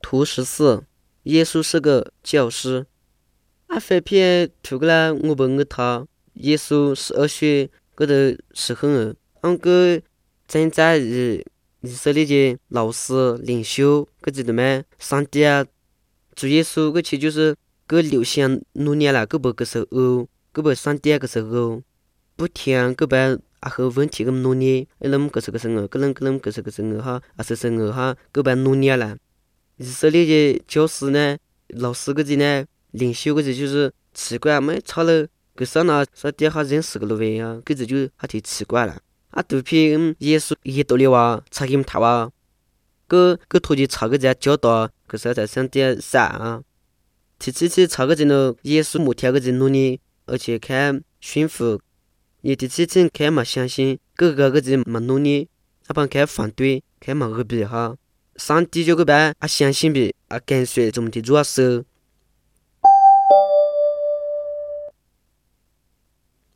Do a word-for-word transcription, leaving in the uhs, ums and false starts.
图十四，耶稣是个教师。阿非片图个啦，我本个他，耶稣十二岁个的时候儿，俺个正在以以色列的老师领袖个知道咩？上帝啊，主耶稣个其就是个流行努年啦，个不个时候，个不上帝个时候，不听个把啊和问题个努年，一人个是个什么，个人个人个是个什么哈，啊是什么哈，个把努年啦。以色列的教师呢，老师个子呢，领袖个子就是奇怪，没吵了，个上那上底下认识个了喂啊，个子就还挺奇怪了。啊，肚皮耶稣也到了哇，查他们他哇，个个拖去查个在教导，个是在上底啥啊？提起去查个子呢，耶稣没听个子努力，而且看驯服，也提起去看嘛相信，个个个子嘛努力，阿帮看反对，看嘛恶比哈。上帝就个办啊相信比啊跟随中的主要手，